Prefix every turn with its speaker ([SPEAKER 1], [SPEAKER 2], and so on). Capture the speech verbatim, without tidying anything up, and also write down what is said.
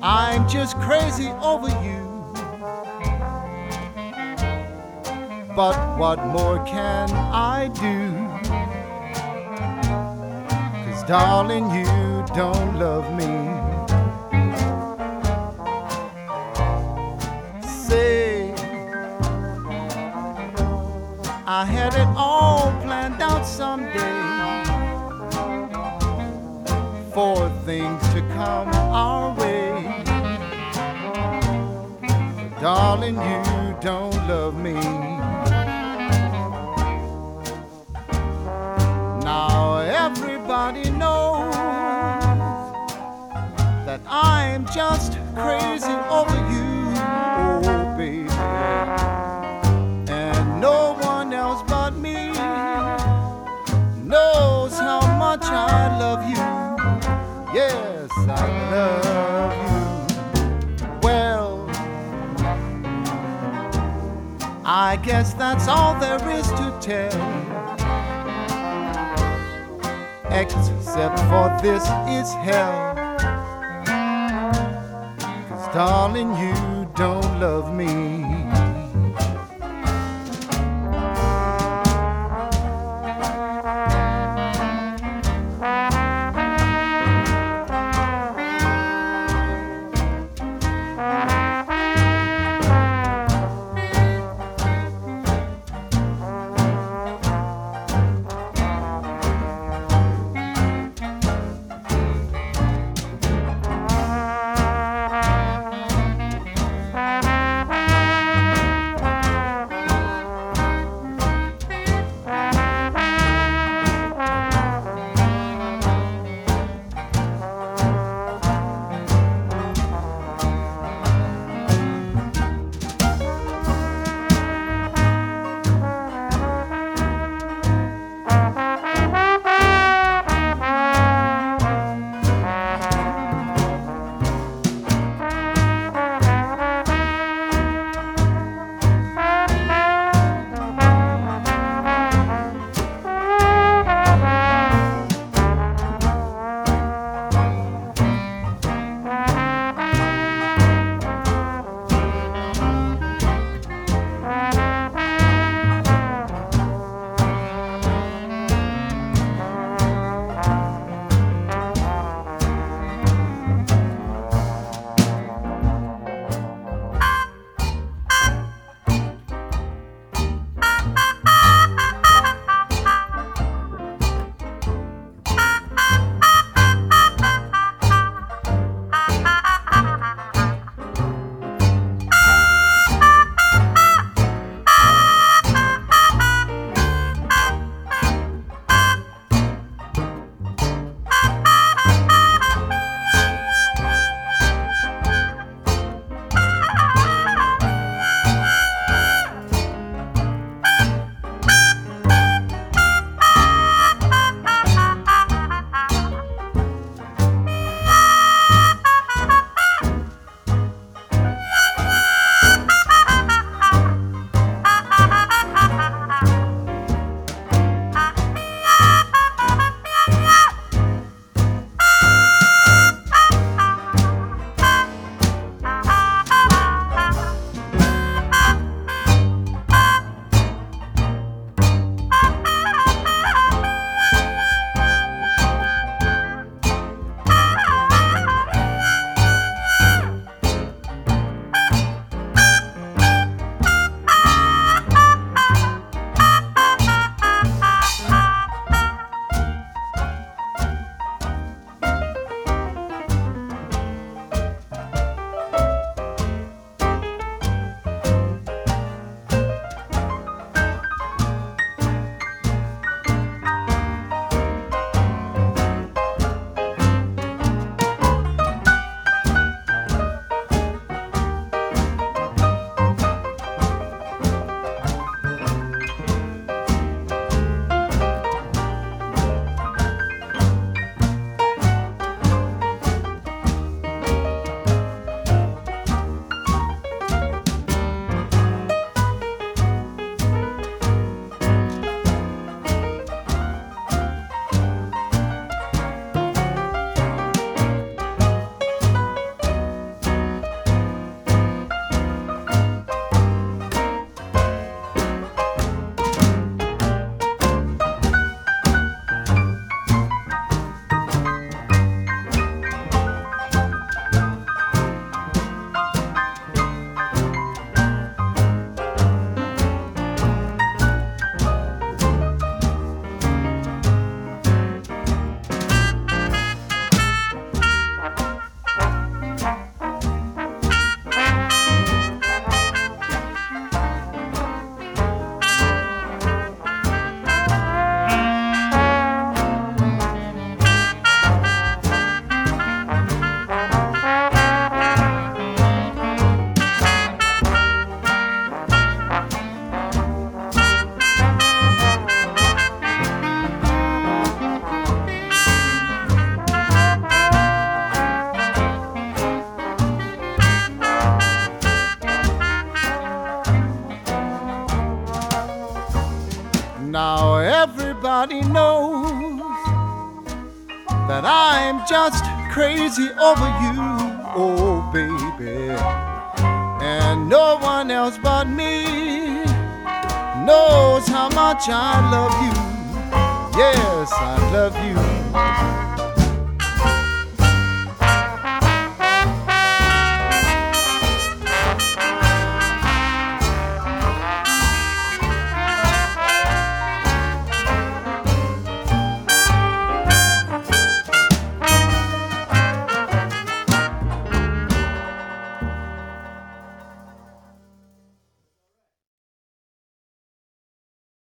[SPEAKER 1] I'm just crazy over you. But what more can I do? 'Cause darling, you don't love me. Say, I had it all planned out someday for things to come our way. But darling, you don't love me. Now everybody knows that I'm just crazy over you, oh baby. And no one else but me knows how much I love you. Yes, I love you. Well, I guess that's all there is to tell, except for this is hell. 'Cause darling, you don't love me. everybody knows that I'm just crazy over you, oh baby. And no one else but me knows how much I love you. Yes, I love you.